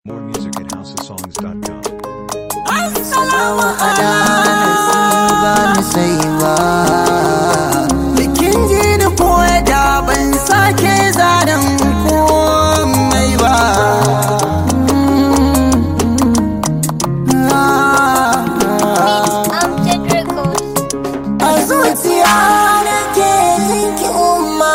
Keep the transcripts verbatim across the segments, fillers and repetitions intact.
More music at house of songs dot com. Assalamu ala nasiba nusaiba. Bikin ji da koya da ban sake zanen komai ba. A zuciya nake jinki umma,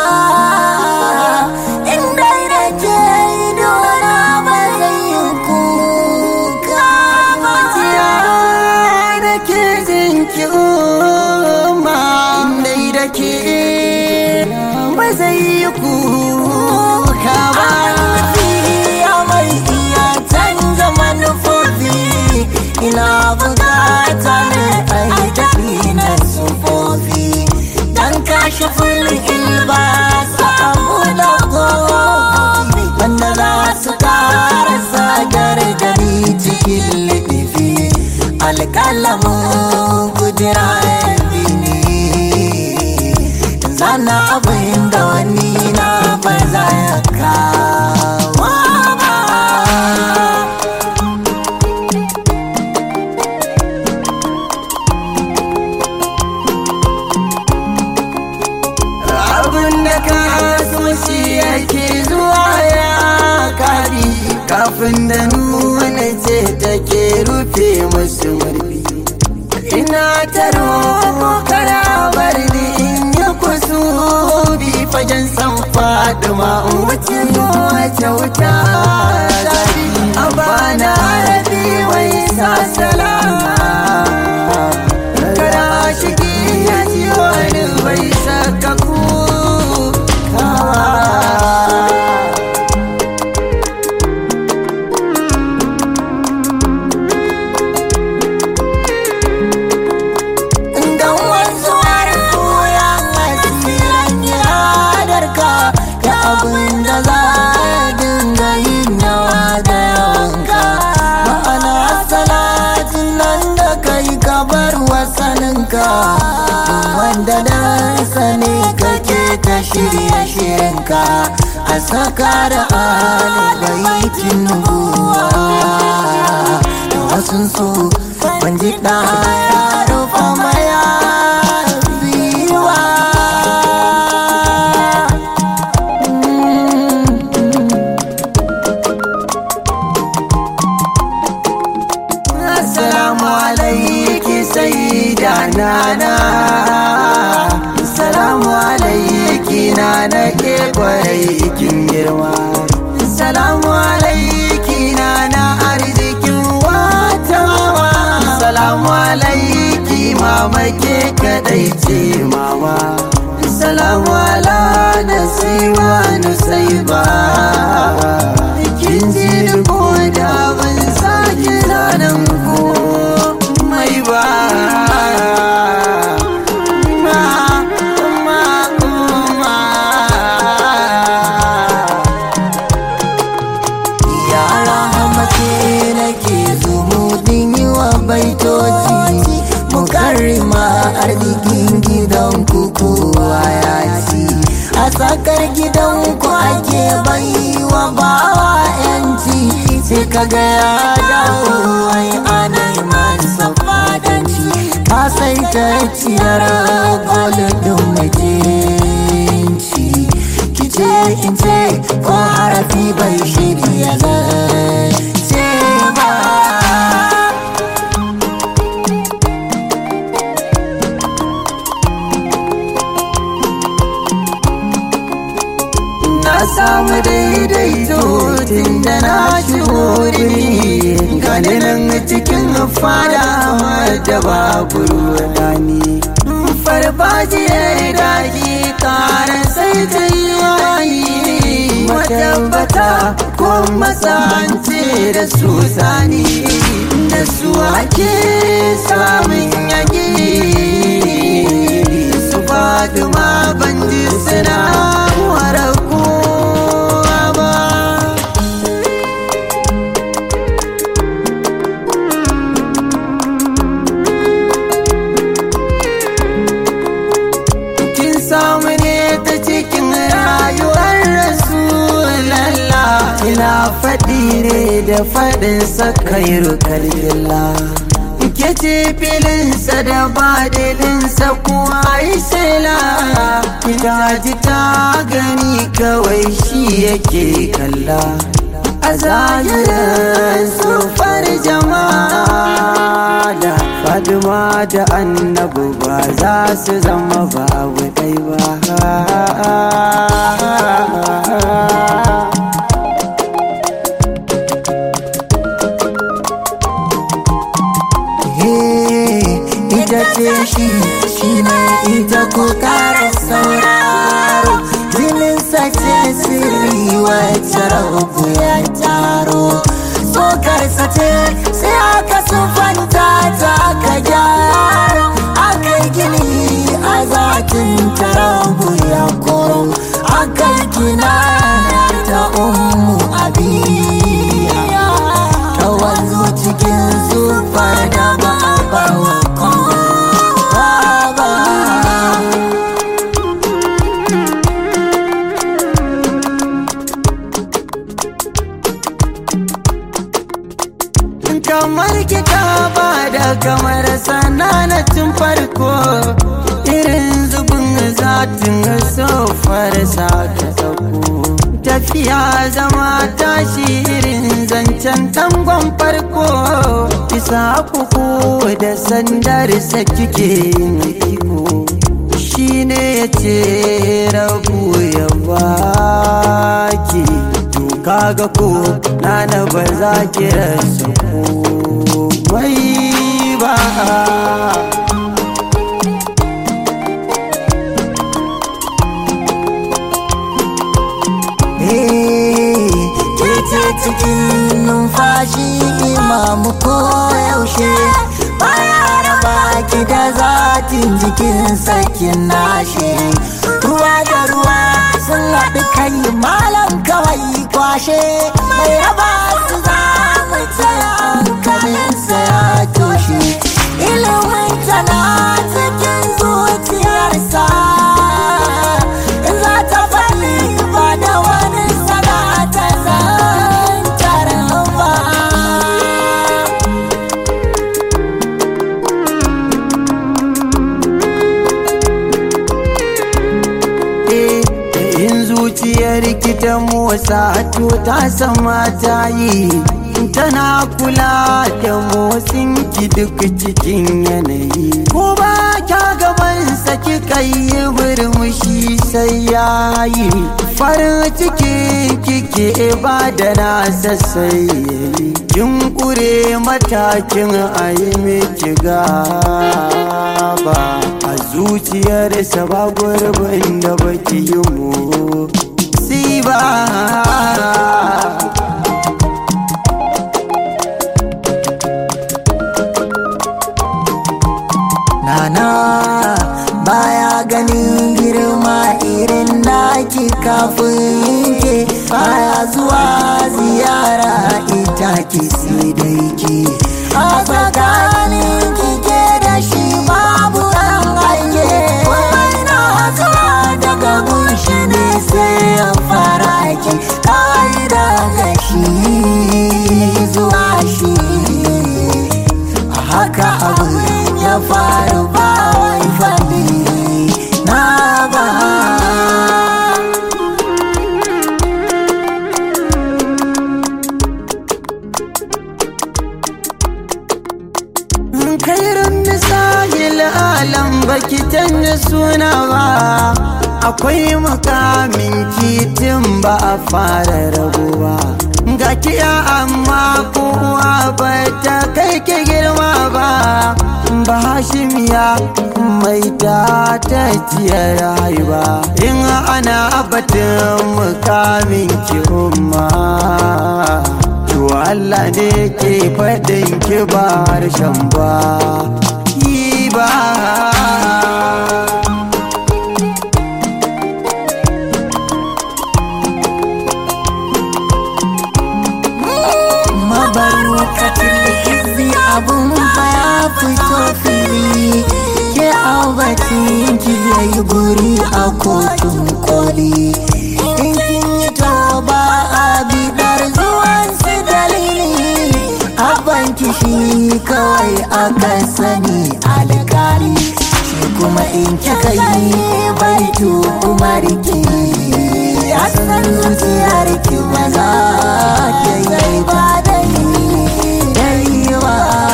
inda nake idona ba zai yi kuka ba. Zuciya nake jinki umma, inda nake ba zai yi kuka ba. Ya mai iya canza manufofi, ina bukata ne a yi tafi na sufofi. Dan kashe fulin ilba samu da kofi, wanda za su kara sagar gari cikin liɗifi. Alƙalamin kudura bini, zana abin da wani na ba za ya kawo ba. Abinda ka so shi yake zuwa ya kari, kafin da nuna ce take rufe musu murfi. Ina ta roƙo kara bar ni in yi kusubi, fagen san Fatima in wuce wace wuta zafi. Abana rabi wai sa salama, kara shigi ya ji wani bai saka kukawa. Dan wanzuwar koyan asirin yadarka, da abin da za a dinga yin nawa da yawanka. Ma'ana salatin nan da kai ka bar wasaninka, wanda dansa ne kake ta shirye shirinka. A saka da alibaitin nubuwa, da wasu su ban ji ɗaya rufa maya biyuwa. Assalamu alaiki sayyida nana, assalamu alaiki nana ke kwarai kin girma. Assalamu alaiki nana arzikin wata mama. Assalamu alaiki mama ke kadai ce mama. Assalamu ala nasiba nusaiba. Kin ji ko da ban sake zanen ko mai ba. Baitoci mukarrima arzikin gidan ku kowa ya ci. A tsakar gidan ku ake baiwa bawa yanci, sai kaga ya dawo wai anai masa fadanci. Ka sai ta ciyar golodin majinci, kice in ce ko harafi bai shirya zance ba. Na samu daidaito tun da na shigo rimi, gani nan cikin fada wadda babu rudani. Farfajiyar daji kara sai ta yi wayi, matabbata ko masance da su sani, da su ake samun yaki. Su Fatima ban ji suna wara kowa ba. Kin samu ne ta cikin rayuwar Rasulallah, ina faɗi ne da faɗinsa kairu kalgilla ke ce filinsa da badilinsa kuwa yi shela ita ji ta gani kawai shi yake kalla a zahirin sufar jama'a da Fatima da Annabi ba za su zama babu ɗai ba. Ita ce shi shi ne ita ko ƙara sauraro jininsa ce sirri wacce rabu ya taro tsokarsa ce sai aka sufanta ta ka gyara aka gini a zatin ta rabu ya koro aka gina ta ummu abiya ta wanzu cikin sufar da ba a bawa kamar kika ba da kamar sananatin farko irin zubin zatin sofar sa ta sauko tafiya zama tashi irin zancen tangon farko isa kuku da sandarsa kike yin iko shi ne ya ce rabu ya baki to kaga ko nana ba za ki rasa komai ba. Kece cikin numfashi imamu ko yaushe baya raba ki da zatin jikin sakin nashi ruwa da ruwa sun haɗu kai malam kawai kwashe mai raba su za mu ce hankalinsa ya toshe ilimin tana cikin zuciyarsa in za ta faɗi ba da wani sanata zantar ba. In zuciyar ki ta motsa to ta sama ta yi tana kula da motsin ki duk cikin yanayi ko ba kya gaban saki kai murmushi sai yayi farin cikin kike ba da nasa sai yayi kin kure matakin ayi miki gaba a zuciyarsa ba gurbin da baki yi mu si ba. Nana baya ganin girma irin naki kafin ke baya zuwa ziyara ita ki sai dai ki a tsakanin kike da shi babu ran aike wai na zuwa daga gunshi ne sai ya fara ki kai daga shi zuwa shi a haka abu ya faru ba wai fadi na ba. Kairin misahil alam baki canza suna ba akwai makamin titin ba a fara rabuwa ga kiya amma kowa ba ta kai ke girma ba ba hashimiya mai ta ta ciyar haiba in ana batun mukamin ki umma to Allah ne ke faɗin ki ba harshen ba ki ba. Mabarukatul izzi abun fa ya fito fili ke abatin ki yayi guri a kotun koli in kin yi toba a bidar zuwan su dalili abban kishi kawai aka sani alkali shi kuma in kika yi baitu kuma riki ya san zuciyar ki ba za ta yi ba da yi ba.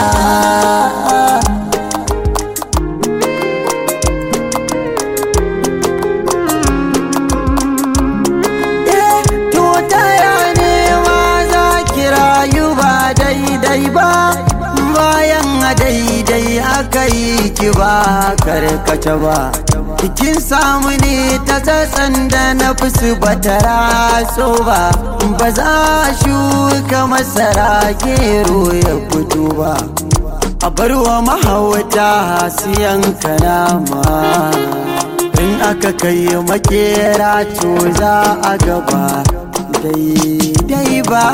Bayan a daidai aka yi ki ba karkace ba, kin samu ne ta tsatsan da na fusu ba ta raso ba, ba za shuka masara gero ya fito ba, a barwa mahauta siyan kanama in aka kai makera to za a gaba daidai ba.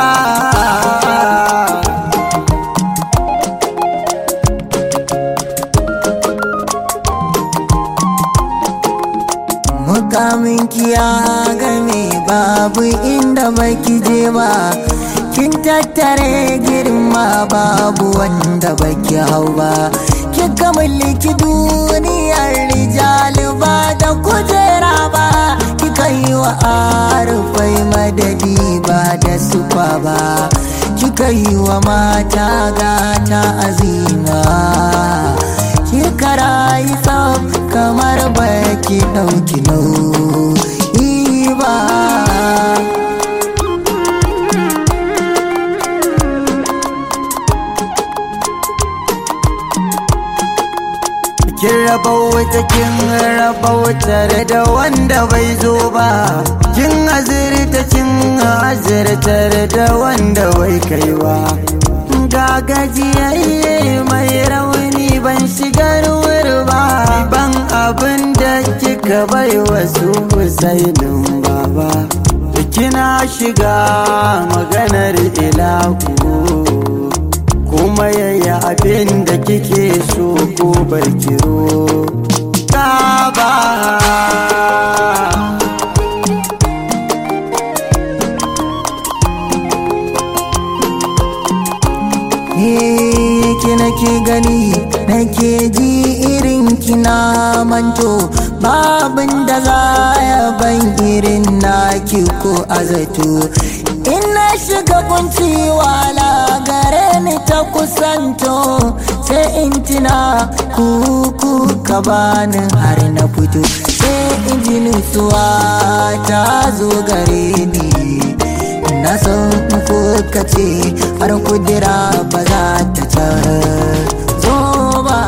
Mukamin kiya game babu inda baki je ba, kin tattare girma babu wanda baki hau ba, kika mulki duniyar rijali ba da kujera ba, kika yi wa arufai madadi ba da sufa ba, kika yi wa mata gata azima, kika rayu tsaf kamar baki ɗauki nauyi ba. Kin rabauta kin rabautar da wanda bai zo ba, kin azirta kin azirtar da wanda bai kai ba, ga gajiyayye mai rauni ban shigar wuri ba, ban abin da kika bai wasu husainin baba, kina shiga maganar ilahu kuma yayi abin da kike so ko barkiro ka ba. Ki nake gani nake ji irin kina manto, babin da za ya ban irin naki ko azato, in na shiga kunci wala gare ni ta kusanto, sai in tina kuku ka bani har na fito, sai in ji nutsuwa ta zo gare ni, na san ko kace har kudura ba za ta canzo ba.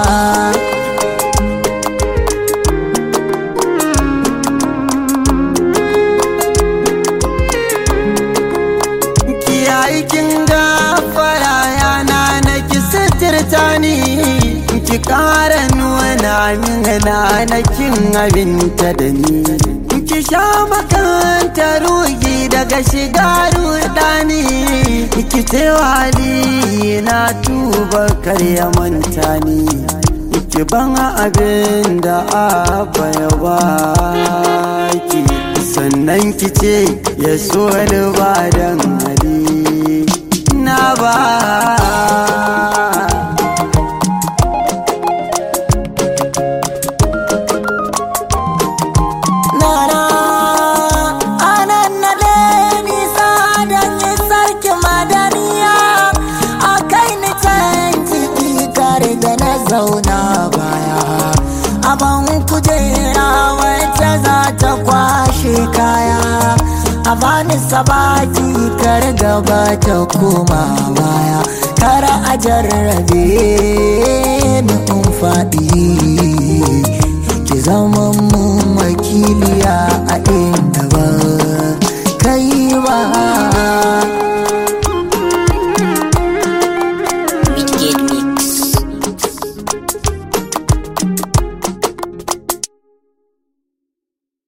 Kiyayi kin gafara yana na ki sitirta ni, ki kara nuna min na kin abinta da ni, ki sha makanta rugi daga shiga rudani, ki ce wali na tuba karya manta ni, ki ban abin da abba ya baki, sannan ki ce ya so ni ba dan hali na ba. Zauna baya aban kujera wacce za ta kwashe kaya, a bani sabati kar gaba ta koma baya, kar a jarrabe ni in faɗi